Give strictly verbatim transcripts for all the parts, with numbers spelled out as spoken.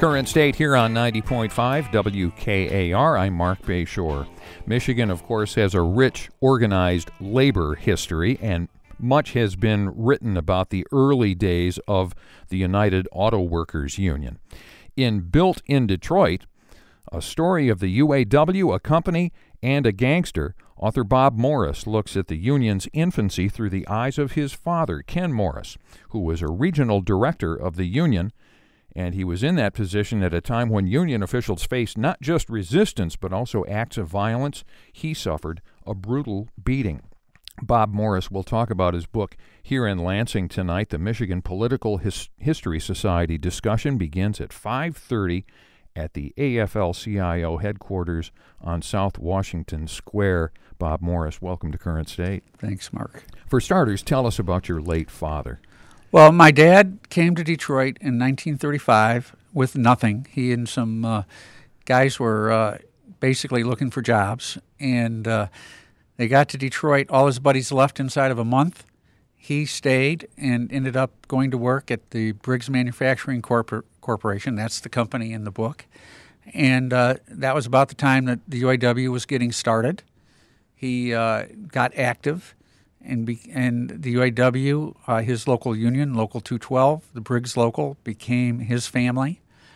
Current State here on ninety point five W K A R. I'm Mark Bayshore. Michigan, of course, has a rich, organized labor history, and much has been written about the early days of the United Auto Workers Union. In Built in Detroit, a story of the U A W, a company, and a gangster, author Bob Morris looks at the union's infancy through the eyes of his father, Ken Morris, who was a regional director of the union, and he was in that position at a time when union officials faced not just resistance but also acts of violence. He suffered a brutal beating. Bob Morris will talk about his book here in Lansing tonight. The Michigan Political His- History Society discussion begins at five thirty at the A F L C I O headquarters on South Washington Square. Bob Morris, welcome to Current State. Thanks, Mark. For starters, tell us about your late father. Well, my dad came to Detroit in nineteen thirty-five with nothing. He and some uh, guys were uh, basically looking for jobs, and uh, they got to Detroit. All his buddies left inside of a month. He stayed and ended up going to work at the Briggs Manufacturing Corpor- Corporation. That's the company in the book. And uh, that was about the time that the U A W was getting started. He uh, got active. And, be, and the U A W, uh, his local union, Local two twelve, the Briggs Local, became his family,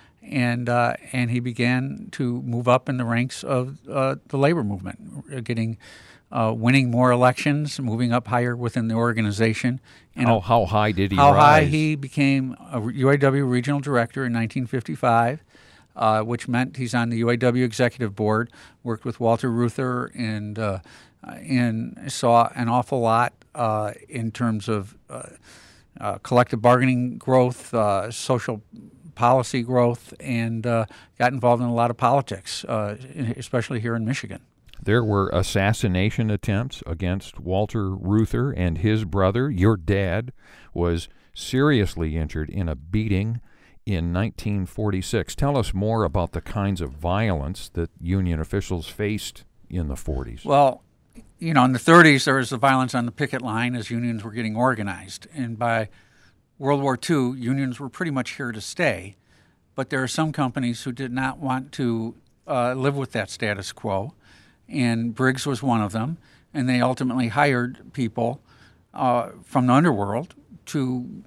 and uh, and he began to move up in the ranks of uh, the labor movement, getting, uh, winning more elections, moving up higher within the organization. And how, how high did he how rise? How high he became a U A W regional director in nineteen fifty-five, uh, which meant he's on the U A W executive board, worked with Walter Reuther and uh, and saw an awful lot uh, in terms of uh, uh, collective bargaining growth, uh, social policy growth, and uh, got involved in a lot of politics, uh, especially here in Michigan. There were assassination attempts against Walter Reuther and his brother. Your dad was seriously injured in a beating in nineteen forty-six. Tell us more about the kinds of violence that union officials faced in the forties. Well, you know, in the thirties, there was the violence on the picket line as unions were getting organized. And by World War Two, unions were pretty much here to stay. But there are some companies who did not want to uh, live with that status quo. And Briggs was one of them. And they ultimately hired people uh, from the underworld to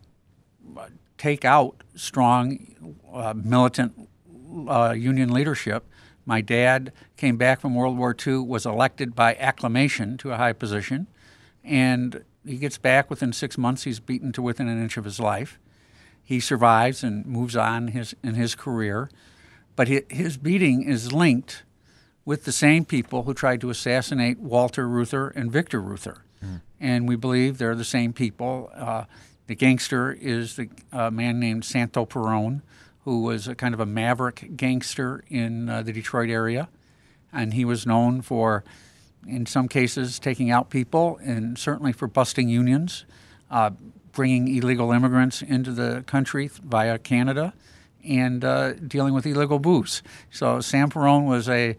take out strong uh, militant uh, union leadership. My dad came back from World War Two, was elected by acclamation to a high position, and he gets back within six months. He's beaten to within an inch of his life. He survives and moves on his, in his career, but his beating is linked with the same people who tried to assassinate Walter Reuther and Victor Reuther, mm. and we believe they're the same people. Uh, the gangster is the uh, man named Santo Perone, who was a kind of a maverick gangster in uh, the Detroit area. And he was known for, in some cases, taking out people and certainly for busting unions, uh, bringing illegal immigrants into the country via Canada, and uh, dealing with illegal booze. So Sam Perone was a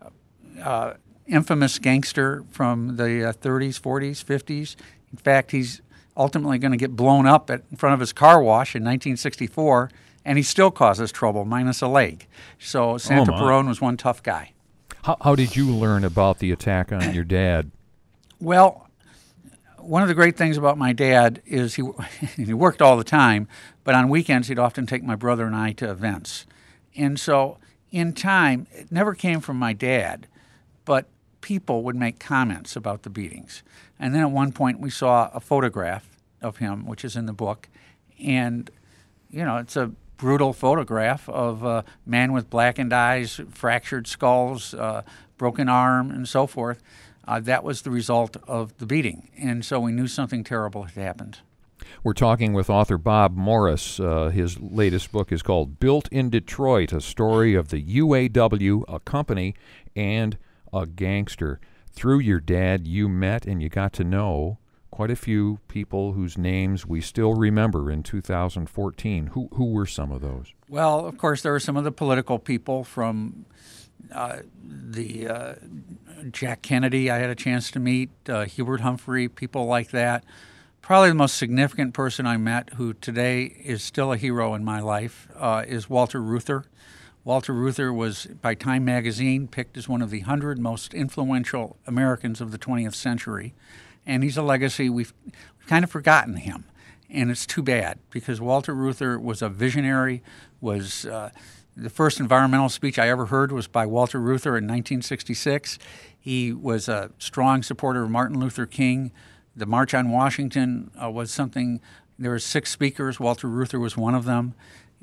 uh, infamous gangster from the uh, thirties, forties, fifties. In fact, he's ultimately going to get blown up at, in front of his car wash in nineteen sixty-four, and he still causes trouble, minus a leg. So Santa oh Perone was one tough guy. How, how did you learn about the attack on your dad? Well, one of the great things about my dad is he he worked all the time, but on weekends he'd often take my brother and I to events. And so in time, it never came from my dad, but people would make comments about the beatings. And then at one point we saw a photograph of him, which is in the book, and you know, it's a brutal photograph of a man with blackened eyes, fractured skulls, uh, broken arm, and so forth. Uh, that was the result of the beating. And so we knew something terrible had happened. We're talking with author Bob Morris. Uh, his latest book is called Built in Detroit, a story of the U A W, a company, and a gangster. Through your dad, you met and you got to know quite a few people whose names we still remember in two thousand fourteen. Who who were some of those? Well, of course, there were some of the political people from uh, the uh, Jack Kennedy I had a chance to meet, uh, Hubert Humphrey, people like that. Probably the most significant person I met, who today is still a hero in my life, uh, is Walter Reuther. Walter Reuther was, by Time magazine, picked as one of the one hundred most influential Americans of the twentieth century. And he's a legacy. We've kind of forgotten him. And it's too bad, because Walter Reuther was a visionary, was uh, the first environmental speech I ever heard was by Walter Reuther in nineteen sixty-six. He was a strong supporter of Martin Luther King. The March on Washington uh, was something, there were six speakers. Walter Reuther was one of them.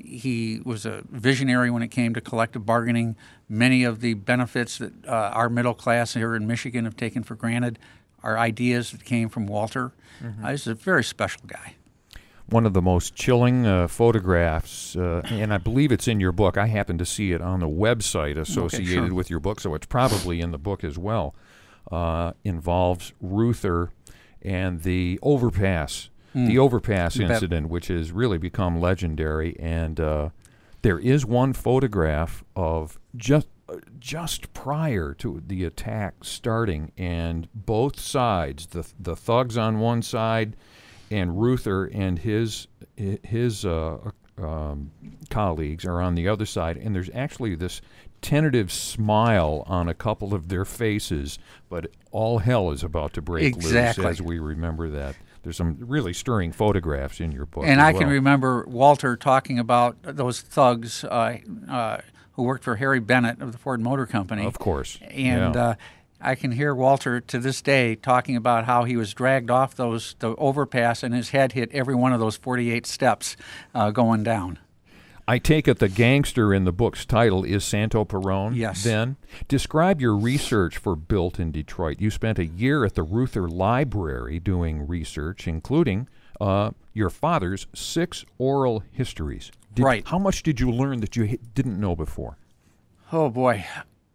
He was a visionary when it came to collective bargaining. Many of the benefits that uh, our middle class here in Michigan have taken for granted are ideas that came from Walter. Mm-hmm. Uh, he's a very special guy. One of the most chilling uh, photographs, uh, and I believe it's in your book. I happen to see it on the website associated okay, sure. with your book, so it's probably in the book as well, uh, involves Reuther and the overpass, mm. the overpass you incident, bet. which has really become legendary. And uh, there is one photograph of just uh, just prior to the attack starting, and both sides, the the thugs on one side, and Reuther and his his uh, um, colleagues are on the other side, and there's actually this tentative smile on a couple of their faces, but all hell is about to break exactly. loose as we remember that. There's some really stirring photographs in your book. And as I well. can remember Walter talking about those thugs uh, uh, who worked for Harry Bennett of the Ford Motor Company. Of course. And yeah. uh, I can hear Walter to this day talking about how he was dragged off those the overpass and his head hit every one of those forty-eight steps uh, going down. I take it the gangster in the book's title is Santo Perón? Yes. Then, describe your research for Built in Detroit. You spent a year at the Reuther Library doing research, including uh, your father's six oral histories. Did, right. How much did you learn that you didn't know before? Oh, boy.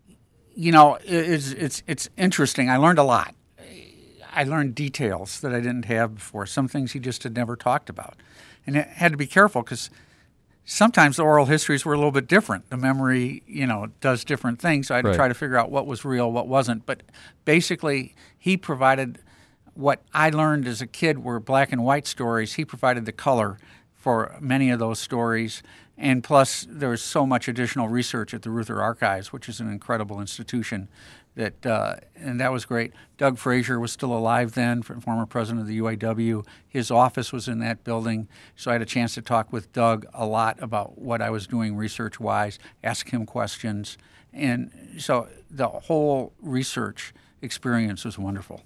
You know, it's, it's, it's interesting. I learned a lot. I learned details that I didn't have before, some things he just had never talked about. And I had to be careful because sometimes the oral histories were a little bit different. The memory, you know, does different things. So I had right. to try to figure out what was real, what wasn't. But basically, he provided what I learned as a kid were black and white stories. He provided the color for many of those stories. And plus, there was so much additional research at the Reuther Archives, which is an incredible institution. That uh, and that was great. Doug Frazier was still alive then, former president of the U A W. His office was in that building, so I had a chance to talk with Doug a lot about what I was doing research-wise, ask him questions, and so the whole research experience was wonderful.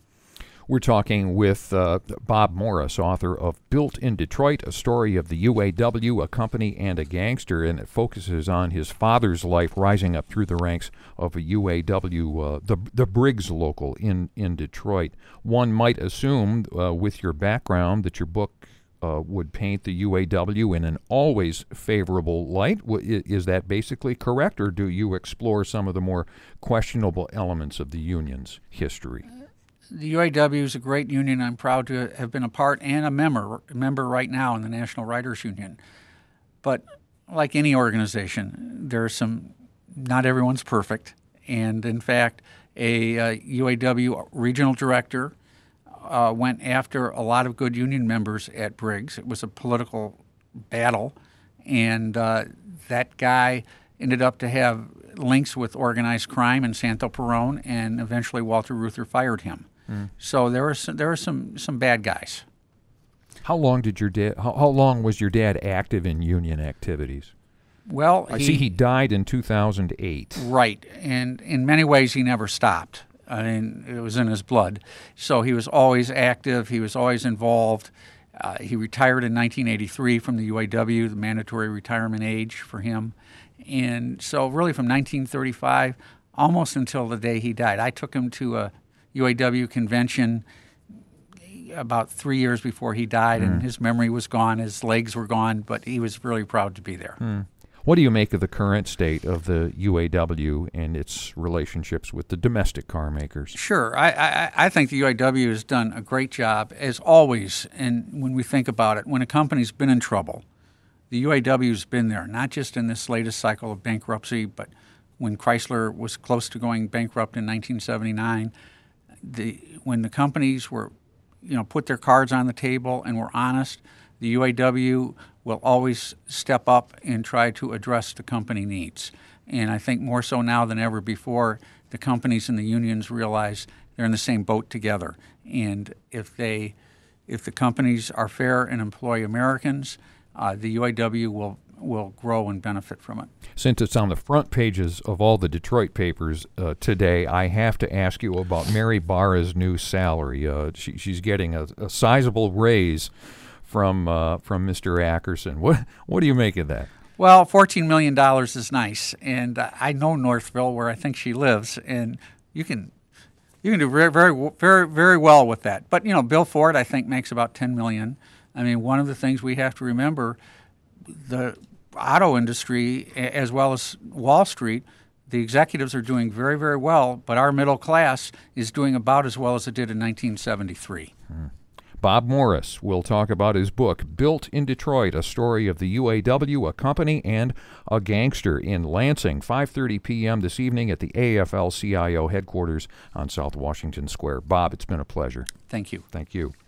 We're talking with uh, Bob Morris, author of Built in Detroit, a story of the U A W, a company and a gangster, and it focuses on his father's life rising up through the ranks of a U A W, uh, the the Briggs local in, in Detroit. One might assume, uh, with your background, that your book uh, would paint the U A W in an always favorable light. W- is that basically correct, or do you explore some of the more questionable elements of the union's history? The U A W is a great union. I'm proud to have been a part and a member, a member right now in the National Writers Union. But like any organization, there are some, not everyone's perfect. And in fact, a uh, U A W regional director uh, went after a lot of good union members at Briggs. It was a political battle. And uh, that guy ended up to have links with organized crime and Santo Perón, and eventually Walter Reuther fired him. Mm. So there were some, there were some, some bad guys. How long did your dad? How, how long was your dad active in union activities? Well, I he, see he died in two thousand eight. Right, and in many ways he never stopped. I mean, it was in his blood. So he was always active. He was always involved. Uh, he retired in nineteen eighty-three from the U A W, the mandatory retirement age for him. And so really from nineteen thirty-five almost until the day he died. I took him to a U A W convention about three years before he died, mm. and his memory was gone, his legs were gone, but he was really proud to be there. Mm. What do you make of the current state of the U A W and its relationships with the domestic car makers? Sure. I, I, I think the U A W has done a great job, as always, and when we think about it, when a company's been in trouble, the U A W's been there, not just in this latest cycle of bankruptcy, but when Chrysler was close to going bankrupt in nineteen seventy-nine, the when the companies were you know, put their cards on the table and were honest, the U A W will always step up and try to address the company needs. And I think more so now than ever before, the companies and the unions realize they're in the same boat together. And if they, if the companies are fair and employ Americans, uh, the U A W will will grow and benefit from it. Since it's on the front pages of all the Detroit papers uh, today, I have to ask you about Mary Barra's new salary. Uh, she, she's getting a, a sizable raise from uh, from Mister Ackerson. What what do you make of that? Well, fourteen million dollars is nice, and uh, I know Northville, where I think she lives, and you can you can do very very very very well with that. But you know, Bill Ford, I think, makes about ten million dollars. I mean, one of the things we have to remember, the auto industry as well as Wall Street, the executives are doing very, very well, but our middle class is doing about as well as it did in nineteen seventy-three. Hmm. Bob Morris will talk about his book, Built in Detroit, a story of the U A W, a company, and a gangster, in Lansing, five thirty p.m. this evening at the A F L C I O headquarters on South Washington Square. Bob, it's been a pleasure. Thank you. Thank you.